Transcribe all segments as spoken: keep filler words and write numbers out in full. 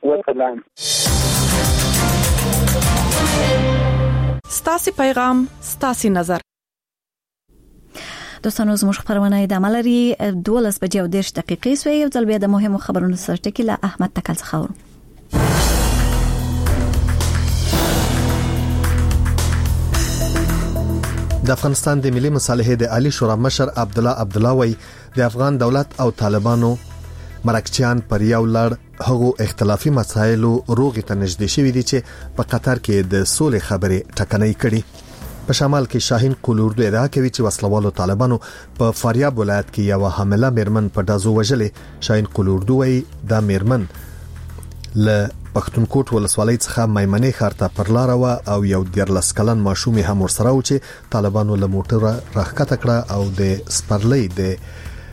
وسلام. ستاسي پیغام ستاسي نظر. دوستانو زموږ خبرونه د عملري دولس بجې او دېرش دقیقې سوې. یو ځل بیا د مهمو خبرونو سره ټکی له احمد تکل څخه اورو. د افغانستان د ملي مصالحې د عالی شورا مشر عبد الله عبد الله وی د افغان دولت او طالبانو مرکچیان پر یو لړ هغو اختلافي مسایلو روغې ته نږدې شوي دي چې په قطر کې د سولې خبرې ټکنۍ کړي. په شمال کې شاهین قلوردو ادعا کوي چې وسلوالو طالبانو په فاریاب ولایت کې یو حامله میرمن په دازو وژلې. شاهین قلوردو وی دا میرمن له پښتونکوټ ولسوالۍ څخه میمنې ښار ته پر لار و او یو دیارلس کلن ماشوم هم ورسره و چې طالبانو له موټر راښکته کړه او د سپرلۍ د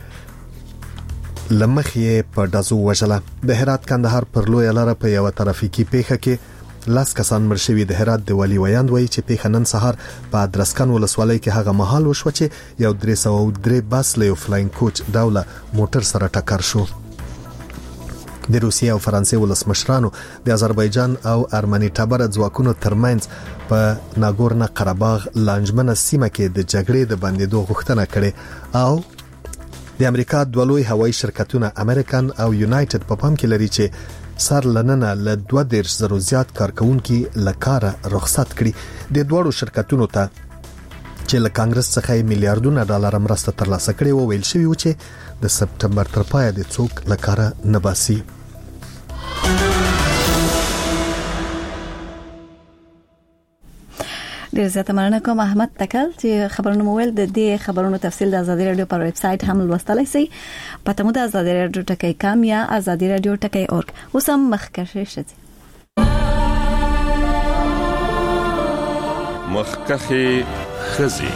لمخې په دازو وژله. د هرات کندهار پر لوی لار په یو ترافیکي پیښه کې لاس کسان مړ شوي. د هرات د ولی ویاند وایي چې پیښه نن سهار په ادرسکن ولسوالۍ کې هغه مهال وشو چې یو درې سوه درې بس له یو فلاین کوچ ډوله موټر سره ټکر شو. د روسیې او فرانسې ولسمشرانو د آذربایجان او ارمني ټبر ځواکونو ترمنځ په ناګورنو قرهباغ لانجمنه سیمه کې د جګړې د بندیدو غوښتنه کړې او د امریکا دوه لوی هوایي شرکتونه امریکن او یونایټډ په پام کې لري چې سر لننه له دوه دېرش زرو زیات کارکونکي له کاره رخصت کړي. د دوړو شرکتونو ته چې له کانګرس څخه میلیارډونه ډالر مرسته ترلاسه کړي و ویل شوی و چې د سپټمبر تر پایه د څوک له کاره نه باسي. ډیر زیاته مننه کوم احمد تکل چې خبرونه مویل. د دې خبرونو تفصیل د آزادي رادیو پر ویب سټ هم لوستلای شئ. پته مو د آزادي رادیو ټکی کام یا آزادي رادیو ټکی اورګ. اوس هم مخکشه شته مخکخه خزي.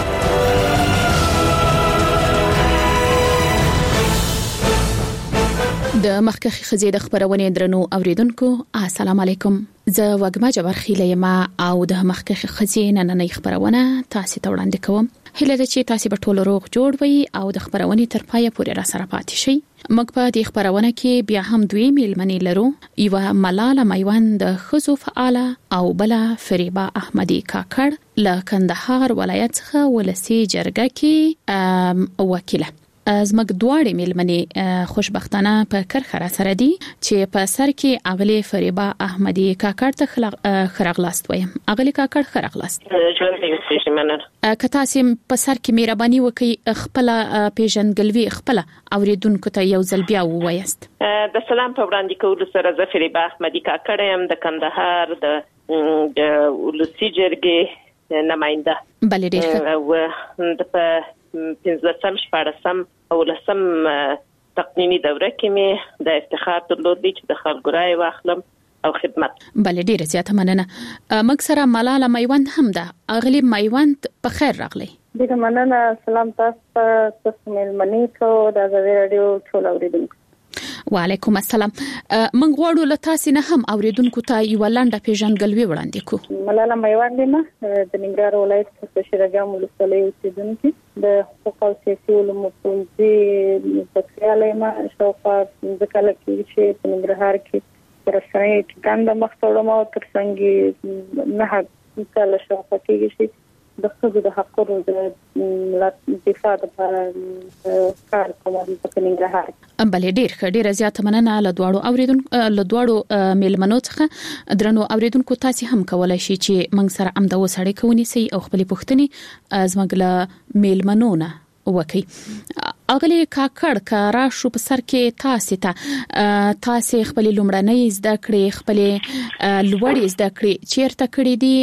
د مخکخي خزي د خبرونې درنو اوریدونکو السلام علیکم. زه وګما جبر خیله ما او د مخکخي خزي نننې خبرونه تاسو ته وړاندې کوم. هله د چې تاسو په ټولو روغ جوړ وي او د خبرونې تر پایه پورې را سره پاتې شئ. موږ په دې خبرونه کې بیا هم دوی میلمنې لرو. یو ملاله میوند د خزو فعاله او بل فریبا احمدی کاکړ له کندهار ولایت څخه ولسی جرګه کې وکیله. زموږ دواړه میلمنې خوشبختانه په کرخه را سره دي چې په سر کې اغلی فریبا احمدی کاکړ ته خرغلاست وایم. اغلی کاکړ خرغلاست. که تاسو په سر کې مهرباني وکړئ خپل پیژنګلوي خپل اوریدونکو ته یو ځل بیا ووایست. د سلام په وړاندې کولو سره زه فریبا احمدی کاکړ یم د کندهار د ولسی جرګې نماینده. بله ډیر ښه. د په پنځلسم شپاړسم او لسم تقنینی دوره کې مې د افتخار درلودی چې د خلکو رای واخلم او خدمت. بله ډیره زیاته مننه. موږ سره ملاله میوند هم ده. اغلی میوند په خیر راغلی. ډیره مننه. سلام تاسو ته مېلمنې کو د آزادي رادیو ټول اوریدونکو. وعلیکم السلام. موږ غواړو له تاسو نه هم اوریدونکو ته یو لنډه پیژنګلوي وړاندې کو. ملاله میوند ما د ننګرهار ولایت په شیرګام ولسوالۍ اوسیدونکو د حقوق او سیاسي علومو پوهنځي پکتیاله ما شاوخوا د کال کې چې په ننګرهار کې پرسنۍ ټاکنده مخته او ترڅنګ نه کله شاوخوا کې چې د خپل د حقوقو د دفاع لپاره کار کوم په ننګرهار. بل ډیر ښه. ډیره زیاته مننه له دواړو اوریدونکو له دواړو میلمنو څخه. درنو اوریدونکو تاسو هم کولای شئ چې موږ سره هم د وسړې کوونی سي او خپل پوښتنې زموږ له میلمنو نه وکي. اغلی کاکړ کارا شو په سر کې تاسو ته تاسو خپل لومړنۍ زده کړې خپل لوړې زده کړې چیرته کړې دي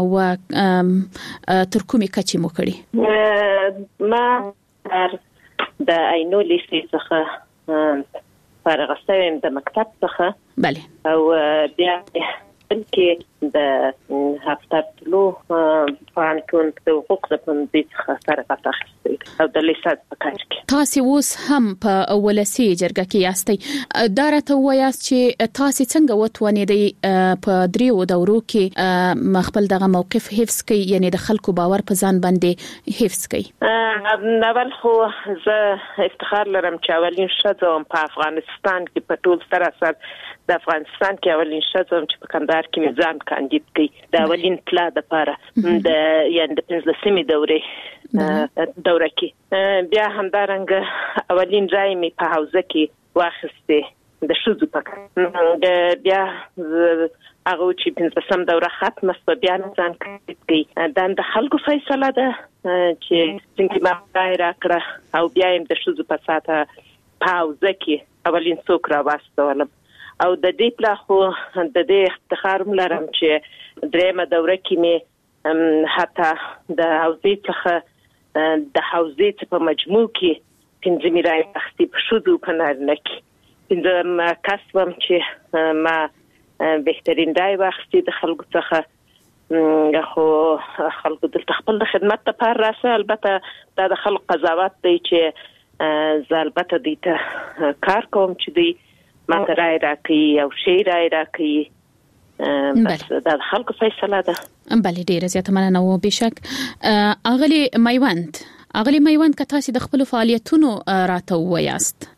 او تر کومې کچې مو کړې؟ ما د عینو لیسې څخه فارغ شوم د مکتب څخه. بله. او بیا کې د هفته لو پانکون د حقوق د پوهنځي څخه سره پاتې او د لیسانس په کار کې. تاسو اوس هم په ولسی جرګه کې یاستئ. دا راته وایاست چې تاسو څنګه وتوانیدئ په دریو دورو کې خپل دغه موقف حفظ کړئ، یعنی د خلکو باور په ځان باندې حفظ کړئ؟ اول خو زه افتخار لرم چې اولین ښځه په افغانستان کې په ټول سره سره د افغانستان کې اولین شزم چې په کندهار کې ځان کاندید کړي د اولین پلا د پاره د یعنی د پنځلسمې دورې دوره کې بیا همدارنګه اولین ځای می په حوزه کې واخیسته د شوزو پک د بیا هغه چې پنځلسم دوره ختمه شوه بیا ځان کاندید کړي د خلکو فیصله ده چې څنګه ما راي راکړه او بیا هم د شوزو په ساته په حوزه کې اولین څوک را واستولم او د دې پلا خو د دې افتخار ملرم چې درېمه دوره کې مې حتی د حوزې څخه د حوزې په مجموع کې پنځه میرای اختی په شودو په نارنه کې پنځم کسبم چې ما بهترین رای واخستی د خلکو څخه خو خلکو دلته خپل د خدمت لپاره راسه البته دا د خلکو قضاوت دی چې زه البته دوی ته کار کوم چې دوی ما ته رای راکړي او شی رای راکړي بس دا خلکو فیصله ده. بله ډیره زیاته مننه او بشک اغلی میوند اغلی میوند که تاسو د خپل فعالیتونو راته وایاست.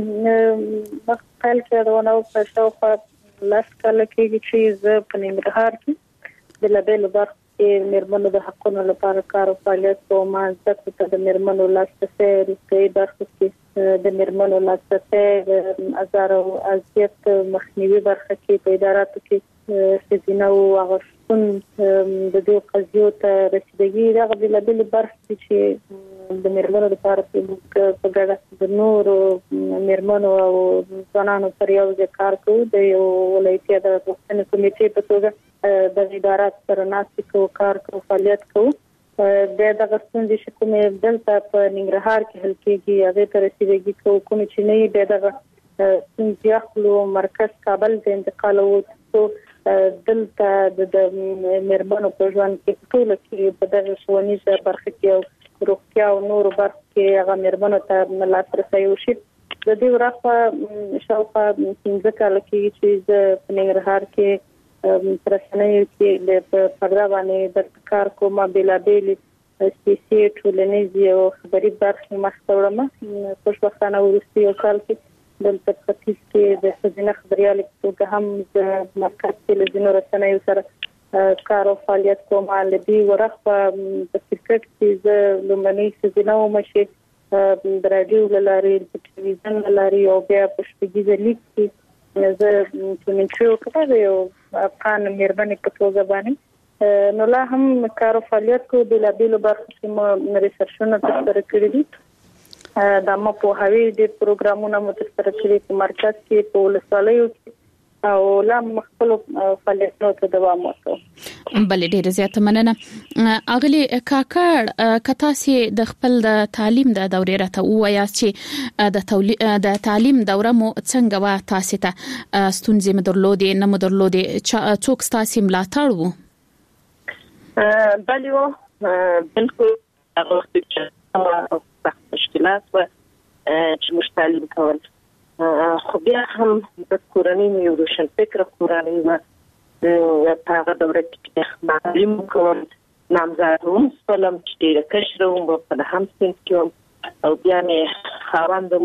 مخکې کې ورونه په شاوخوا لاس کله کې چې زه په ننګرهار کې د لبل برخه کې مرمنو د حقونو لپاره کار او فعالیت کوم ځکه چې د مرمنو لاسته ریښتې برخه کې د مرمنو لاسته ازار او ازیت مخنیوي برخه کې په اداراتو کې خزینه او غشتون د دې قضیو ته رسیدګي دغه د لبل برخه چې د مرمنو لپاره په ګډه د نور مرمنو او ځوانانو پر یو ځای کار کوي د یو ولایتي د پښتني کمیټې په توګه د ادارات سره ناسي کو کار کو فعالیت کو د دغه ستونزې چې کومې دلته په ننګرهار کې حل کېږي هغه ته رسیدګي کو کوم چې نه د دغه ستونزې خپل مرکز کابل ته انتقال وو دلته د مرمنو په ژوند کې ټول کې په دغه ښوونیزه برخه کې روغتیا او نور برخه کې هغه مرمنو ته لاسرسي وشي د دې ورخه شاوخوا څنګه کال کې چې د ننګرهار کې پرسنۍ کې د پردا باندې د کار کومه بلا بیل سیاسي ټولنیزي او خبري برخه مخته وړم خوشبختانه ورستي او کال کې د تفصیل کې د خزینه خبريال کې هم د مرکز کې لزینو رسنۍ سره کار او فعالیت کومه لدی ورخه په کرکټ کې د لومړني خزینه او مشي د رادیو لاري د ټلویزیون لاري او بیا په شپږیزه لیک کې زه چې من شو کړو یو افغان مهرباني په توګه باندې نو لا هم کار او فعالیت کو د لابیلو برخه کې مو ریسرچونه ترسره کړی دي د مو په هوی د پروګرامونو مو ترسره کړی په مرکز کې په ولسوالیو او لا خپل فعالیتونو ته دوام ورکړو. بل ډیر زیاته مننه اغلی کاکړ کتا سي د خپل د تعلیم د دورې راته وایاست چې د د تعلیم دوره مو څنګه وا تاسو ته ستونزې مدرلودې نه مدرلودې څوک تاسو ملاتړ وو؟ بلیو بالکل هغه چې مشکلات و چې مشتعلم کول خو بیا هم د کورنۍ یو روشن فکر کورنۍ و په هغه دوره کې معلم کوم نامزد هم سپلم چې ډېر کشر وم په هم سنت کې او بیا مې خاوندم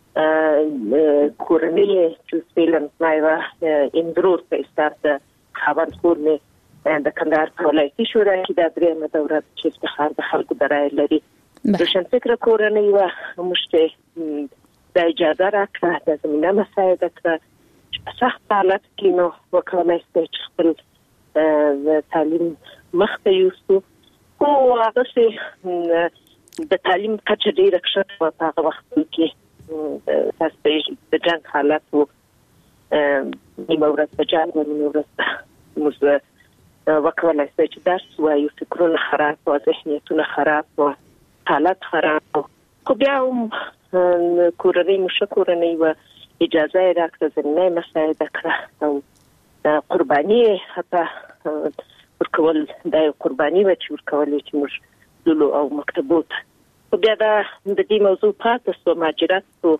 کورنۍ چې سپلم نایوا اندرور په استاد خاوند کور مې د کندهار په ولایتي شورا کې د درېمه دوره چې افتخار د خلکو درای لري روشن فکر کورنۍ و مشته د اجازه راکړه د زمينه مساعده کړه چې په سخت حالت کې نو وکړم چې خپل د تعلیم مخته یوسو او هغه چې د تعلیم کچه ډیره ښه و په هغه وخت کې تاسو د جنگ حالت وو نیمه ورځ په جنگ و نیمه ورځ موږ وکړل چې درس وایو فکرونه خراب و ذهنیتونه خراب و حالت خراب و خو بیا هم کورنۍ مشکورنۍ و اجازه راکړه زمینه مساعده کړه او قرباني حتی ورکول د قرباني و چې ورکول چې موږ دلو او مکتبوت خو بیا دا د دې موضوع پاتې سو ماجرات سو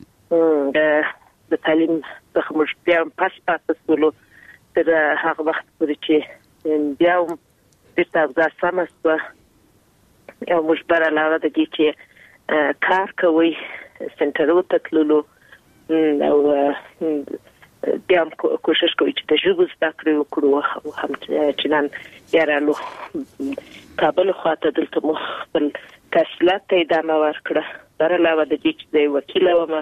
د تعلیم څخه موږ بیا پاس پاتې سولو تر هغه وخت پورې چې بیا هم د تاسو سمسته او موږ بر علاوه د دې چې کار کوي سنټرو ته تللو او بیا هم کوشش کوي چې تجربه زده کړو وکړو او هم چې نن یارالو کابل خواته دلته مو خپل تحصیلات ته ادامه ورکړه. در علاوه د دې چې د وکیل وم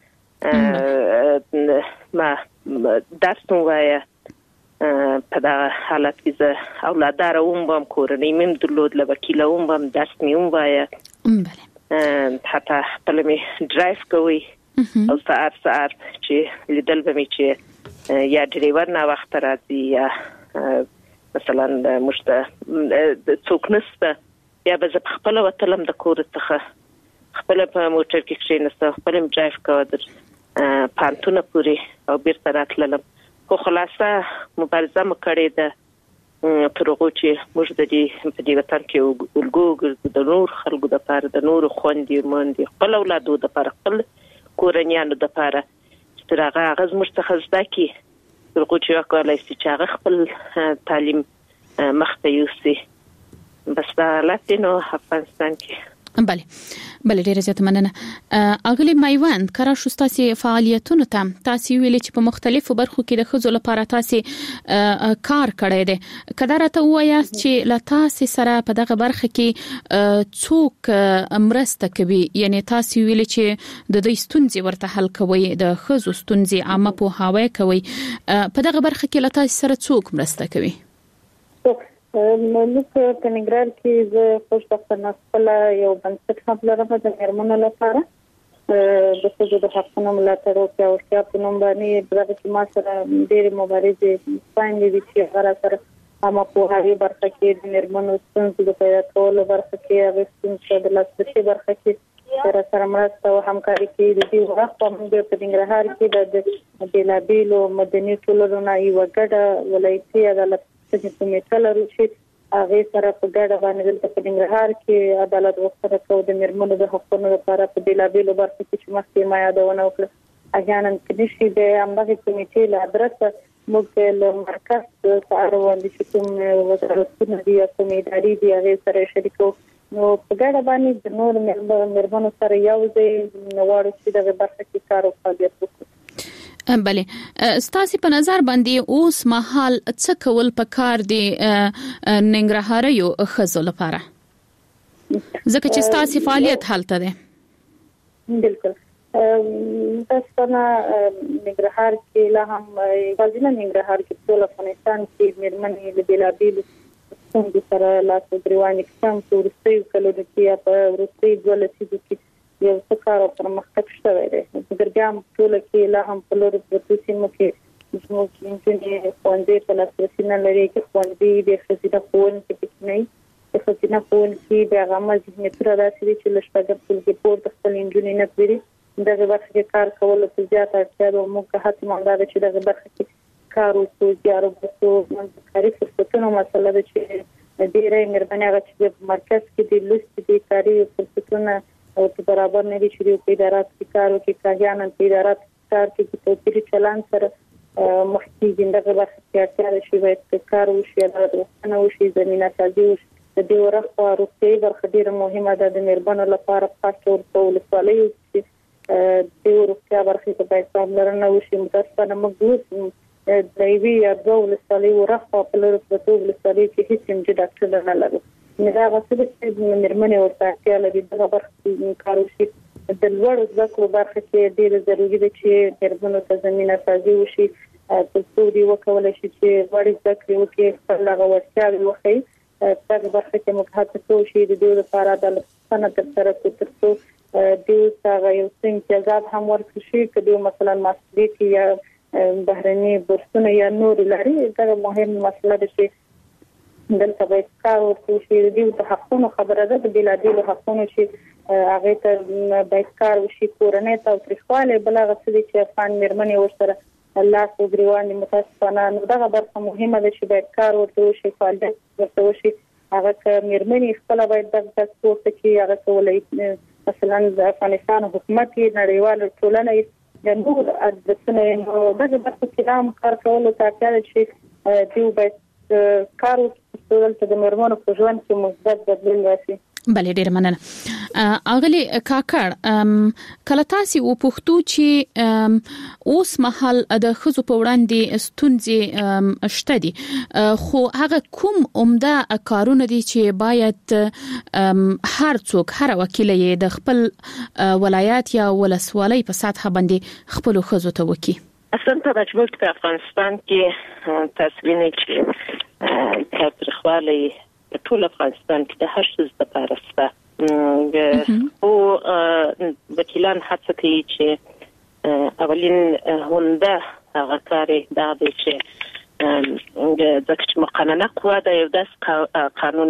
ما درس وایا په دا حالت کې زه اولادار وم هم کورنۍ مم درلود له وکیل وم هم درس مې وایا حتی خپل می ډرایو کوي او ساعت ساعت چې لیدل به می چې یا ډریور نه وخت راځي یا مثلا مشته څوک نسته یا به خپل وتلم د کور څخه خپل په موټر کې کښینسته خپل ډرایو کوه د پانتونه پوری او بیرته راتلم. خو خلاصه مبارزه مو کړې ده تر هغه چې موږ د دې په دې وطن کې ولګو د نور خلکو د پاره د نور خوندې مونږ خپل اولادو د پاره خپل کورنیانو د پاره چې هغه غز مستخ زده کی تر هغه چې وکولای شي چې هغه خپل تعلیم مخته یوسي. بس دا لاتینو افغانستان کې بله بله ډیره زیاته مننه. اغلی میوند کرا شو تاسو فعالیتونه ته تاسو ویل چې په مختلفو برخو کې د خزو لپاره تاسو کار کړی دی. کله راته وایاست چې لا تاسو سره په دغه برخه کې څوک مرسته کوي، یعنی تاسو ویل چې د دې ستونزې ورته حل کوي، د خزو ستونزې عامه په هاوی کوي، په دغه برخه کې لا تاسو سره څوک مرسته کوي؟ نو په نګران کې زه خوشبختانه خپل یو بنسټ هم لرم د میرمنو لپاره د ښځو د حقونو ملاتړ او پیاوړتیا په نوم باندې دغه چې ما سره ډېرې مبارزې څنګه دي چې هغه سره هم په هغه برخه کې د میرمنو ستونزې د پیدا کولو برخه کې هغه ستونزې د لاسرسي برخه کې سره سره مرسته او همکاري کوي. د دې وخت په موږ په ننګرهار کې د بېلابېلو مدني ټولنو نه یو ګډه ولایتي عدالت چې کومه لرو چې هغه سره په ګډه باندې د ننګرهار کې عدالت وکړه او د میرمنو د حقوقو لپاره په بېلابېلو برخو کې چې مخکې ما یادونه وکړه احیانا کې شي د امبغه کمیټې له ادرسه موږ له مرکز سره وړاندې کوم وزارتونه دي کوم ادارې دي هغه سره شریکو نو په ګډه باندې د نور میرمنو سره یو ځای نوړو چې د برخه کې کار او فعالیت وکړو. بله ستاسو په نظر باندې اوس مهال څه کول پکار دي ننګرهار یو خزو لپاره ځکه چې ستاسو فعالیت حالته ده؟ بالکل تاسو نه ننګرهار کې لا هم غزنه ننګرهار کې ټول افغانستان کې میرمنې د بلابیل څنګه سره لاس غریوانې کوم ورستي کلو د کیا په ورستي ولسی د کی یو څه کار او پرمختګ شوی دی. ګرګام ټول کې لا هم په لور پروسې مو کې موږ چې خوندې په لاسرسي نه لري کې خوندې د خزینه فون کې پکې د خزینه فون کې د غمه ذهنیت را داسې چې لښتګر ټول کې پورت خپل انجونې نه کړی دغه برخه کې کار کول څه زیات اړتیا ده. موږ هڅه مونږ دا چې دغه برخه کې کار وکړو زیارو وکړو موږ کاری فرصتونو مسله ده چې ډیره مهرباني غواړم چې مرکز کې د لوست دي کاری فرصتونه او په برابر نه دي چې په ادارات کې کار وکړي کاهیان په ادارات کار کې په توپیري چلان سره مخکې دغه برخه کې اړتیا ده چې باید کار وشي عدالت وختنه وشي زمينه سازي وشي. د دې ورخه روغتي برخه ډیره مهمه ده د میرمنو لپاره خاص تور ټول سوالي چې د روغتیا برخه کې باید پاملرنه وشي. متاسفانه موږ د ایوی یا ډول سوالي ورخه په لور په ټول سوالي کې هیڅ هم ډاکټر نه لري. نه دا غوښتل چې میرمنې ورته اړتیا لري دغه برخه کار وشي. د لوړ ذکر برخه کې ډیره ضروري ده چې میرمنو ته زمينه سازي وشي ترڅو دوی وکولای شي چې وړي ذکر وکړي خپل هغه ورتیا وکړي. دغه برخه کې موږ هڅه کوو چې د دې لپاره د سند تر سره ترڅو دوی څنګه یو څه امتیازات هم ورکړي شي کله مثلا مسؤلیت یا بهرني بورسونه یا نور لري. دا مهم مسله ده چې دلته باید کار وکړو چې د دې حقونو خبره ده د بلادي حقونو چې هغه ته باید کار وشي کورنۍ ته ترخواله بلغه څه چې افغان میرمنې ورسره الله کو غریوان متاسفانه نو دا برخه مهمه ده چې باید کار وکړو چې فعالیت وکړو چې هغه میرمنې خپل باید د تاسو کې هغه کولای مثلا د افغانستان حکومت نړیوال ټولنه د نور ادبسنه دغه برخه کې هم کار کولو ته اړتیا ده چې دوی باید کار وکړي د میرمنو په ژوند کې مثبت بدلون راشي. بله ډیر مننه. اغلی کاکړ کله تاسو و پښتو چې اوس مهال د خزو په وړاندې ستونزې شته دي، خو هغه کوم عمده کارونه دي چې باید هر څوک هر وکیل یې د خپل ولایت یا ولسوالۍ په سطح باندې خپل خزو ته وکي؟ اصلا په مجموع په افغانستان کې تاسو وینئ چې تاریخوالي ټول افغانستان کې د هر څه لپاره سته او وکیلان هڅه کوي چې اولین هنده هغه کاری دا دی چې د ځکه مقننه قوه د یو داس قانون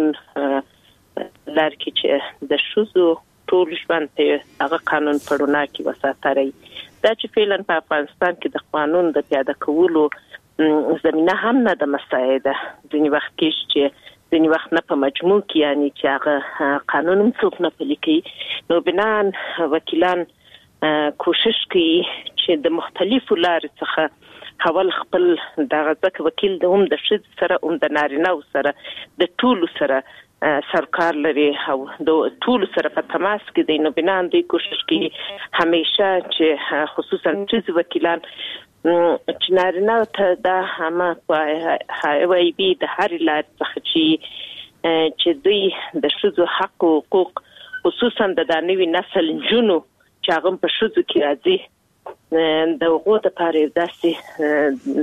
لري چې د شوزو ټول ژوند ته هغه قانون پړونه کې وساتري. دا چې فعلا په افغانستان کې د قانون د پیاده کولو زمينه هم نه د مساعده ځینې وخت کې چې ځینې وخت نه په مجموع کې یعنی چې هغه قانون هم څوک نه پلي کوي، نو بنان وکیلان کوشش کوي چې د مختلفو لارو څخه حوال خپل دغه ځکه وکیل د هم د ښځې سره هم د نارینه سره د ټولو سره سرکار لري او د ټولو سره په تماس کې دی، نو بنان دوی کوشش کوي همیشه چې خصوصا ښځې وکیلان چې نارینه ته دا هم هاوی بي د هر لار څخه چې چې دوی د ښځو حق او حقوق خصوصا د نوي نسل جنو چې هغه په ښځو کې راځي د هغو د پاره داسې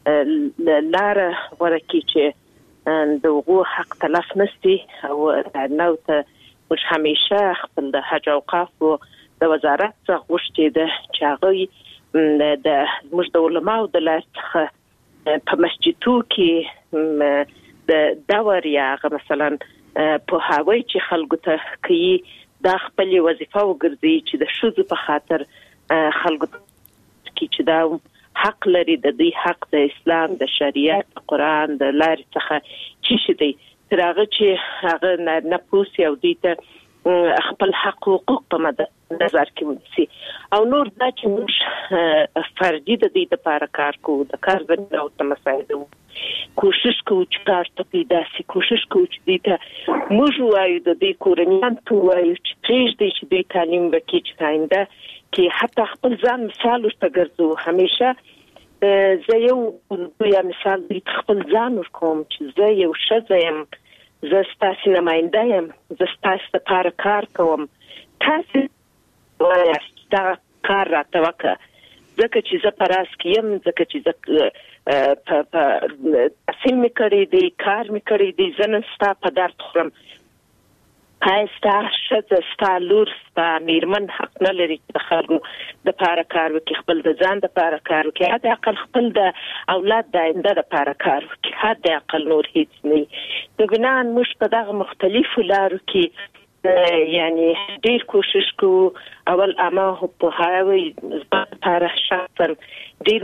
لار ورکی چې د هغو حق تلف نشي او نو ته مش همیشه خپل د حج او اوقاف د وزارت څخه غوښتي ده چې هغه د موږ د علماء د لاسه په مسجدو کې د داور یا مثلا په هاوی چې خلکو ته کوي دا خپل وظیفه وګرځي چې د شوزو په خاطر خلکو کې چې دا حق لري د دې حق د اسلام د شریعت قرآن د لارې څخه چې شي دی تر هغه چې هغه نه پوسي او دې ته خپل حق او حقوق په مد نظر کې ونیسي او نور دا چې موږ فردي د دې لپاره کار کوو د کار باندې او تمساعده کوشش کوو چې کار ته پیدا سي، کوشش کوو چې دې ته موږ وایو د دې کورنیان ته وایو چې پرېږدي چې دې تعلیم وکړي چې آینده کې حتی خپل ځان مثال ورته ګرځو. همیشه زه یو یا مثال دې خپل ځان ورکوم چې زه یو ښځه یم، زه ستاسو نماینده یم، زه ستاسو لپاره کار کوم، تاسو وایاست دا کار راته وکړه ځکه چې زه په راس کې یم، ځکه چې زه په تحصیل مې کړی دی، کار مې کړی دی، زه نن ستا په درد خورم. آیا ستا ښځه ستا لور ستا میرمن حق نه لري چې د خلکو دپاره کار وکړي، خپل د ځان دپاره کار وکړي، حد اقل خپل د اولاد د آینده دپاره کار وکړي، حد اقل نور هیڅ نه وي. نو بنان موږ په دغه مختلفو لارو کې یعنی ډیر کوشش کوو. اول اما په هاوی لپاره شخصا ډیر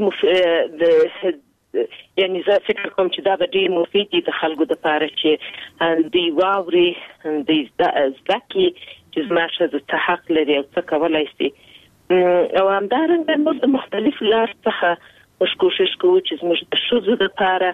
مفید یعنی زه فکر کوم چې دا به ډیر مفید دي د خلکو لپاره چې دی واوري دی ځکه چې زما ښځه څه حق لري او څه کولای شي او همدارنګه موږ د مختلفو لارو څخه موږ کوشش کوو چې زموږ د ښځو لپاره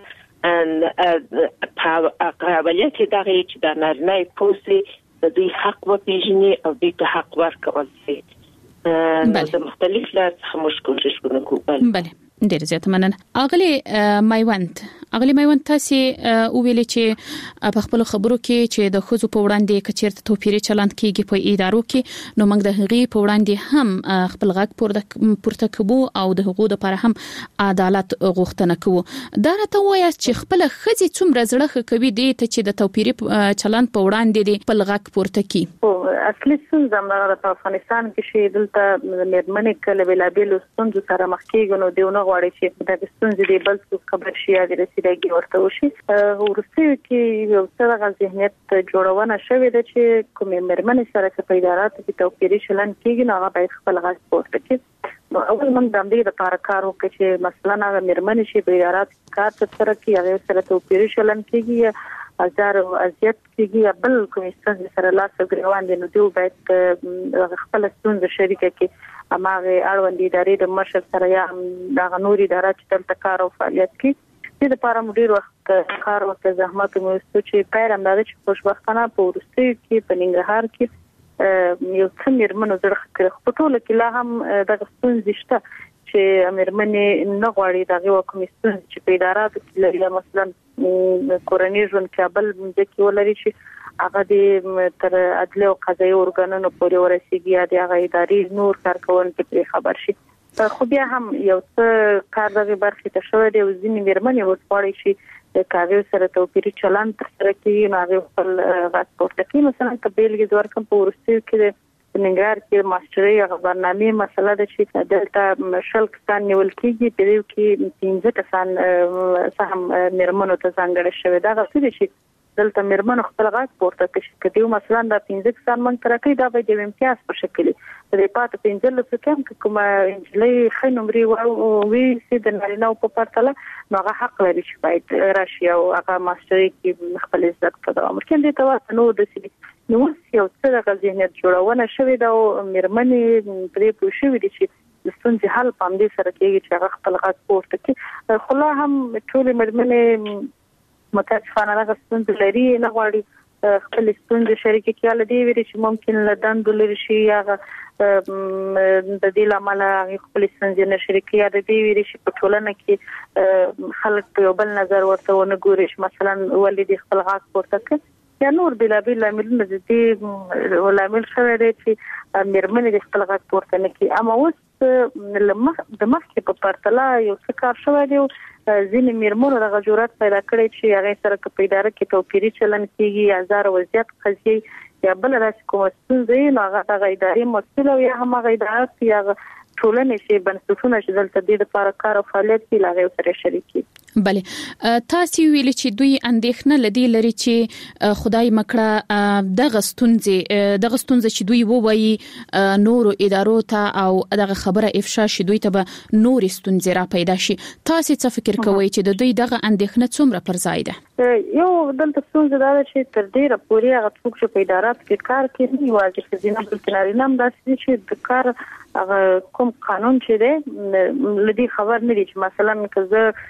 په اولیا کې دغه چې د نارینه پوسي د دوی حق وپیژني او دوی ته حق ورکول شي. د مختلف لارو څخه موږ کوشش کوو. بله ډیر زیات مننه. اغلی میوند اغلی میوند تاسو او ویل چې په خپل خبرو کې چې د خزو په وړاندې کچیرته توپیری چلند کیږي په ادارو کې، نو موږ د هغې په وړاندې هم خپل غږ پورته کوو او د حقوقو لپاره هم عدالت غوښتنه کوو. دا راته وایي چې خپل خزي څومره زړه کوي دي ته چې د توپیری چلند په وړاندې دي خپل غږ پورته کی. اصلي څنګه موږ په افغانستان کې شې دلته مېرمنې کله بلابل ستونزو سره مخ کېږي، نو دیونه غواړي چې د ستونزې دی بل څه خبر شي یا د رسیدګي ورته وشي. ورسته کې یو څه غو ذهنیت جوړونه شوې ده چې کومې مېرمنې سره په اداراتو کې توپیري چلند کېږي، نو هغه باید خپل غږ پورته کړي. نو اول موږ د دې لپاره کار وکړو چې مثلا هغه مېرمنې چې په اداراتو کې کار ترسره کوي هغه سره توپیري چلند کېږي، ازار او اذیت کېږي، بل کومې ستونزې سره لاس او ګریوان دي، نو دوی باید خپل ستونزې شریکه کړي. اماغه اړوند ادارې د مشر سره یا د نوري ادارات چې تل کار او فعالیت کوي دې لپاره مدیر وخت کار وکړ زحمت مو چې پیرم دا چې خوشبختانه په ورستي کې په ننګرهار کې یو څه میرمنو زړه کړ په ټوله کې لا هم د ستونزې شته چې میرمنې نه غواړي دغه وکمیستون چې په اداراتو کې لري مثلا کورنۍ ژوند کابل ځکه ولري چې هغه د تر عدالت او قضایي ارګانونو پورې ورسیږي یا د هغه ادارې نور کارکونکو په خبر شي خو بیا هم یو څه کار دغه برخه ته شوی دی ځینې میرمنې وسپاري چې د کاغذ سره توپیري چلن تر سره کوي نو هغه خپل غږ پورته کوي مثلا په بیلګې ډول کوم په ورستي کې د ننګرهار کې ماستري هغه برنامه مسله ده چې دلته شل کسان نیول کېږي په دې کې پنځه کسان سهم میرمنو ته ځانګړي شوی دا غوښتل شي دلته میرمنو خپل غږ پورته کوي کله مثلا د پنځه کسان من تر کې دا به د امتیاز په شکل د پات پنځه لسه کم کوم انجلۍ خنومري او وی سي د نارینه په پرتله نو هغه حق لري چې باید راشي او هغه ماستري کې خپل عزت کړو ممکن دې ته نو د سي نو یو څه د ذهنیت جوړونه شوې دا میرمنې پرې پوښوي دي چې د ستونزې حل پام دې سره کېږي چې هغه خپل غږ پورته کړي خو لا هم ټول میرمنې متاسفانه هغه ستونزې لري نه غواړي خپل ستونزې شریکې کړي لدی ویری چې ممکن لدان دلر شي یا د دې لامل خپل ستونزې نه شریکې یا د دې ویری چې په ټولنه کې خلک په بل نظر ورته ونه ګوري مثلا ولې د خپل غږ پورته کړي یا نور بلا بلا لاملونه دي ولامل شوی دی چې میرمنې د خپل غږ پورته نه کوي اما اوس لمخ د مخکې په پرتله یو څه کار شوی دی ځینې میرمنو د غجورات پیدا کړي چې هغه سره په اداره کې توپیري چلن کیږي هزار وضعیت قضیه یا بل راځي کوم ستونزې نو هغه د ادارې مسؤل او یا هم هغه ادارات یا ټولنې چې بنسټونه چې دلته د لپاره کار او فعالیت کوي لاغه سره شریکي بله تاسو ویل چې دوی اندېښنه لدی لري چې خدای مکړه دغه ستونزې دغه ستونزې چې دوی ووایي نور ادارو ته او دغه خبره افشا شي دوی ته به نور ستونزې را پیدا شي تاسو څه فکر کوئ چې د دوی دغه اندېښنه څومره پر ځای ده یو دلته ستونزه دا چې تر ډیره پورې هغه څوک چې په ادارات کې کار کوي واجب خزینه بلکې نارینه هم داسې چې د کار هغه کوم قانون چې دی لدی خبر نه دي چې مثلا که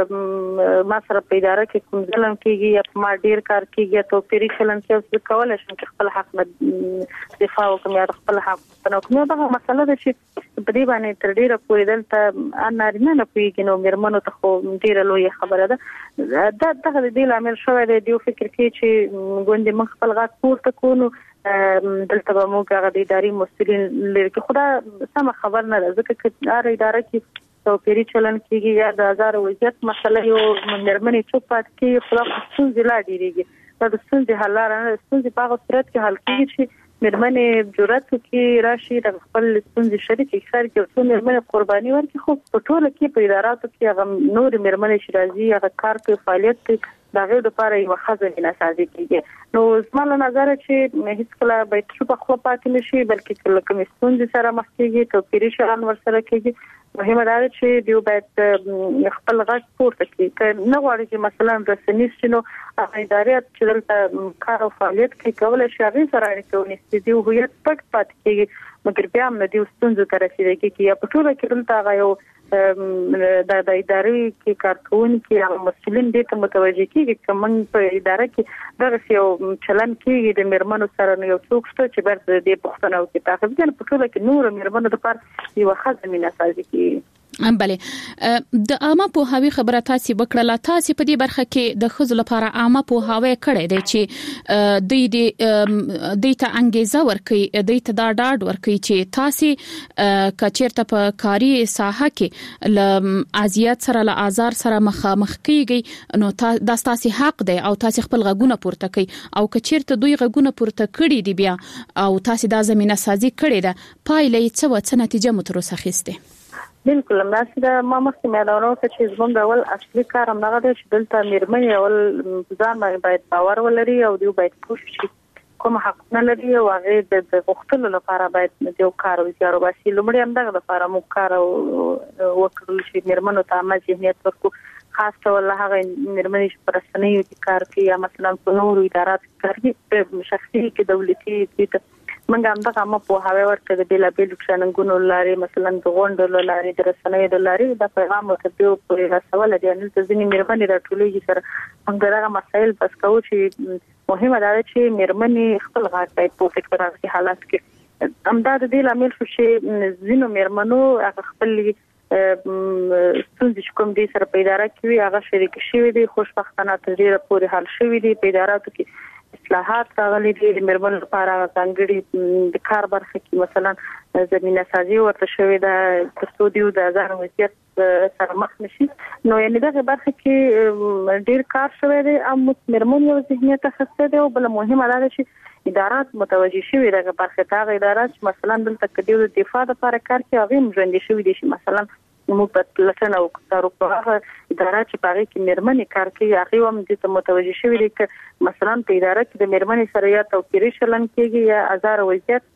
ما سره په اداره کې کوم ځلم کېږي یا ما ډیر کار کېږي یا توپیري چلن کې کولای شم چې خپل حق نه دفاع وکړم یا خپل حق نه کوم دا مسله ده چې په دې باندې تر ډیره پورې دلته نارینه نه پیږي نو میرمنو ته خو ډیره لوی خبره ده دا دغه د لامل شوی دی یو فکر کې چې ګوندې موږ خپل غږ پورته کوو دلته به موږ هغه د اداري مسؤلین لري چې خدا سم خبر نه ده ځکه چې هر اداره کې توپیري چلن کېږي یا د هزار وضعیت مسله یو میرمنې چوپ پاتې کېږي خو ستونزې لا ډېرېږي دا د ستونزې حل لاره نه ستونزې په هغه صورت کې حل کېږي چې میرمنې جرأت وکړي راشي د خپل ستونزې شریکې ښکار کړي څو میرمنې قرباني ورکړي خو په ټوله کې په اداراتو کې هغه نور میرمنې چې راځي هغه کار کوي فعالیت کوي دا غو د لپاره یو خزانه سازي کیږي نو زما له نظر چې هیڅ کله باید چې په خپل پاتې نشي بلکې کله کوم ستونزې سره مخ کیږي توپیري شران ورسره کیږي مهمه ده چې دیو باید خپل غږ پورته کړي که نه غواړي چې مثلا رسنۍ شنو ادارات چې دلته کار او فعالیت کوي کولای شي هغه سره اړیکه ونیسي دیو هویت پټ پاتې کیږي مګر بیا هم دیو ستونزې تر رسیدګي یا په ټوله کې دلته یو د د ادارې کې کارکونکو یا مسؤلین دې ته متوجه کیږي چې موږ په اداره کې دغه یو چلن کیږي د میرمنو سره یو څوک شته چې برته دې پښتنه او کې تاخذ کنه په ټوله کې نور میرمنو لپاره یو خزمینه سازي کیږي بله د عامه پوهاوی خبره تاسو وکړه تاسو په دې برخه کې د خزو لپاره عامه پوهاوی کړی دی چې د دې د ته انګیزه ورکړي د ته دا ډاډ ورکړي چې تاسو کچیرته په کاری ساحه کې ل ازیات سره ل آزار سره مخامخ کیږي نو دا تاسو حق دی او تاسو خپل غږونه پورته کوي او کچیرته دوی غږونه پورته کړي دی بیا او تاسو دا زمينه سازي کړی ده پایلې څه و څه نتیجه متر وسخسته بالکل ماسه دا ما مخکې مې دا ورو چې زموږ د اول اصلي کار هم هغه چې دلته میرمنې اول ځان باید باور ولري او دوی باید کوشش کوم حق نه لري او هغه د غوښتلو لپاره باید یو کار وکړي او باسي لمړی هم دغه لپاره مو کار وکړل شي میرمنو ته ما ذهنیت ورکو خاص ډول هغه میرمنې چې پر رسنیو کې کار کوي یا مثلا په نورو ادارات کې کار کوي شخصي کې دولتي کې موږ هم دغه مو په هوا ورته د بیل بیل څنګهونو لاري مثلا د غونډو لاري د رسنۍ د لاري د پیغام ورته په رسول دي ان د ځینې مېرمنې راټولېږي سره موږ دغه مسایل بس کوو چې مهمه ده چې مېرمنې خپل غږ باید په فکري حالات کې امداد دي لامل شو چې ځینو مېرمنو هغه خپل ستونزې کوم دي سره په اداره کې وي هغه شریک شوي دي خوشبختانه تر ډیره پورې حل شوي دي په اداراتو کې اصلاحات راغلي دي د مېرمنو لپاره څنګه د کار برخه کې مثلا زمينه سازي ورته شوې ده ترڅو دیو د ځان وضعیت سره مخ نشي نو یعنی دغه برخه کې ډیر کار شوی دی ام مېرمنو یو ذهنیت خسته دی او بل مهمه ده چې ادارات متوجي شوي دغه برخه ته ادارات مثلا دلته کې د دفاع لپاره کار کوي هغه مجندي شوی دي چې مثلا موږ په لټنه او کارو په هغه ادارات چې پاره کې مېرمنې کار کوي هغه هم د متوجي شوی دي چې مثلا په اداره کې د مېرمنې سره یا توپیري شلن کېږي یا آزار وضعیت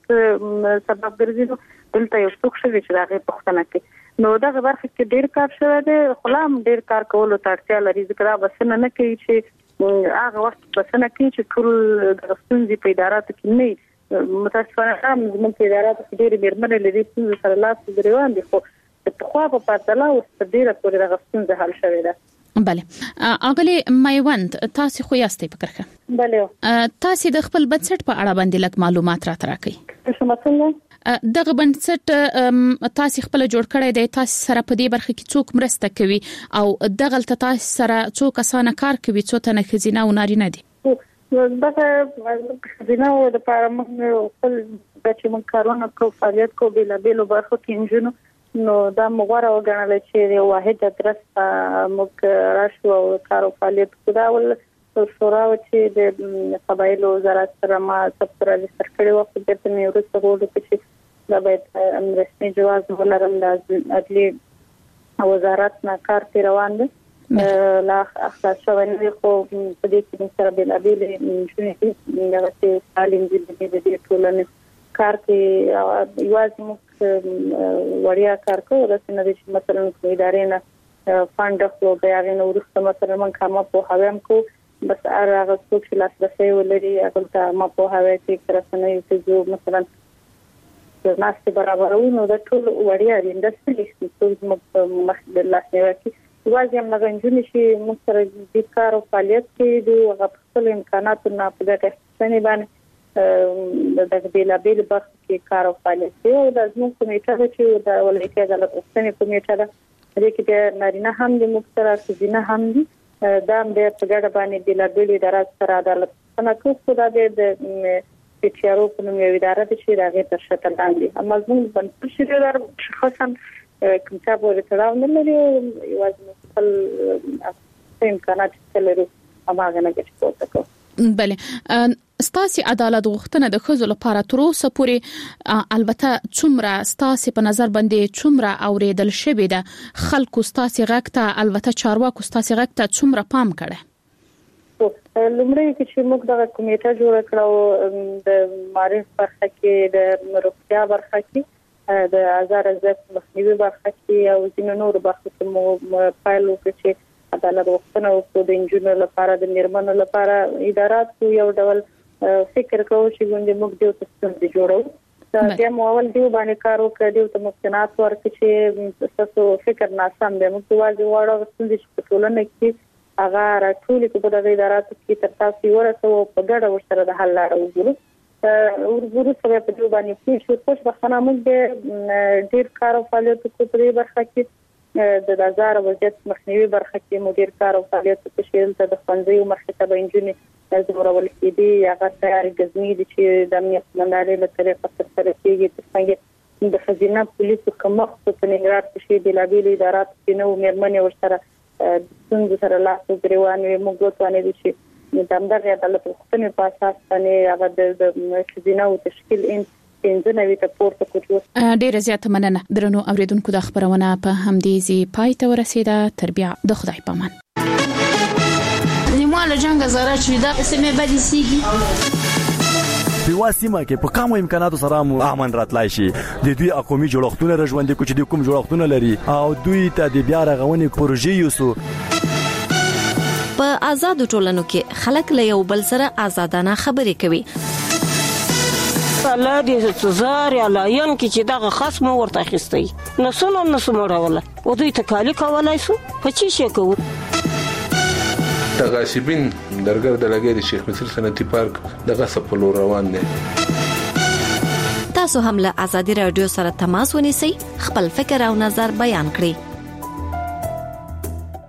سبب ګرځي دلته یو څوک شوی چې هغه پښتنه کوي نو دغه برخه کې ډیر کار شوی دی خلام ډیر کار کولو ته اړتیا لري ځکه دا بسنه نه کوي چې هغه وخت بسنه کوي چې ټول د ستونزې په ادارات کې نه متاسفانه هم زموږ په ادارات کې ډیر مېرمنې لري چې سره لاس ګریوان دي خو په خو په پاتلا او ستډیره پورې د غفصون حل شوی ده بله اغلی میوند تاسو خو یاستئ فکرخه بله تاسو د خپل بنسټ په اړه باندې لک معلومات را تراکې څه مطلب دغه بنسټ تاسو خپل جوړ کړی دی تاسو سره په دې برخه کې څوک مرسته کوي او دغه تاسو سره څوک اسانه کار کوي څو تنه خزینه او نارینه دي دغه خزینه او د پارامنګ خپل چې من کارونه کو فعالیت کو بلا بیلو برخه کې انجنونو نو دا مغوره وګڼل چې یو واحد ادرس موږ راشو او کارو فعالیت کوو شورا چې د قبایل وزارت سره ما سره لستر کړي وو په دې نه ورسته وګورئ چې دا باید رسمي جواز ولرم د عدلي وزارت نه کار روان دي لا اخلاص شوی خو په دې کې سره بل ابل شنو دا چې تعلیم دې دې ټولنه کار کې یوازې موږ وړیا کار کوو د سینې چې مثلا کوم ادارې نه فاند خو بیا غو ورسته مثلا من کومه په هاویم کو بس هغه څوک چې لاسرسي ولري هغه ته ما په هاوی کې ترسنه یو چې مثلا د ناست برابرونه نو د ټول وړیا د انډستری چې موږ مخ د لاسنیوي کې واځي هم غنجونی چې موږ سره د کار او فعالیت کې د غوښتل امکاناتو نه په دغه څنګه باندې د بیل بیل برخه کې کار او فعالیت او د زموږ کمیټه چې د ولایتي عدالت اوسنۍ کمیټه ده د کې د نارینه هم د مختلف خزینه هم دي دا هم د پګړه باندې بیل بیل ادارات سره عدالت څنګه کو خدای د پیچارو په نوم یو اداره چې راغی تر شته لاندې اما زموږ په شریدار شخصا کوم څه په تړاو نه لري یوازې خپل امکانات لري هغه نه کې څه کوي بله ستاسي عدالت غوښتنه د خزو لپاره تر اوسه پورې البته څومره ستاسي په نظر باندې څومره اوریدل شوی ده خلکو ستاسي غږ البته چارواکو ستاسي غږ ته څومره پام کړي لومړی چې موږ د کمیټه جوړ کړو د معرف برخه کې د روغتیا برخه کې د آزار عزت مخنیوي برخه کې او ځینو نور برخو کې مو فایل وکړي عدالت غوښتنه او د انجنونو لپاره د مېرمنو لپاره ادارات یو ډول فکر کوو چې ګوندې موږ د تاسو جوړو دا بیا مو اول دی باندې کار وکړو د مختنات ورکړي چې تاسو فکر ناسم دی موږ واځي واړو چې په ټولنه کې هغه راټول کې په دغه ادارات کې تر تاسو ورسو په ګډه ورسره د حل لاره وګورو ورغورو سره په دې باندې چې خوش بخنه موږ ډیر کار او فعالیت کوو په دې برخه کې د آزار وضعیت مخنیوي برخه کې مدیر کار او فعالیت په شیل ته د خنځي او مرکزه انجنیر د زورول کېدی هغه تیاری غزنی د چې د امنیت منډالې له طریقې سره کېږي څنګه د خزینه پولیسو کومه په نګرات کې د لابیل ادارات کې نو مېرمنې ورسره څنګه سره لاس غریوان موږ وتوانې دي چې د امدغه عدالت غوښتنې په اساس باندې هغه د خزینه او تشکیل ان پنځنوي ته پورته کوو ډیره زیاته مننه درنو اوریدونکو د خبرونه په همدې زی پای ته ورسیده تربیه د خدای پامان نیمه له جنگ زره چې دا اسمه بدی سیږي په واسمه کې په کوم امکاناتو سره مو امن راتلای شي د دوی اقومي جوړښتونه رژوندې کوچ د کوم جوړښتونه لري او دوی ته د بیا رغونې پروژې یوسو په آزاد ټولنو کې خلک له یو بل سره آزادانه خبرې کوي الله دې زار یا لاین کې چې دغه خاص مو ورته اخیستی نو څنګه نو سموړوله او دوی ته کالی کولای سو په چی شي کوو تغاسبین درګر د لګي د شیخ مصر صنعتي پارک دغه سپلو روان دي. تاسو هم له ازادي رادیو سره تماس ونیسئ خپل فکر او نظر بیان کړئ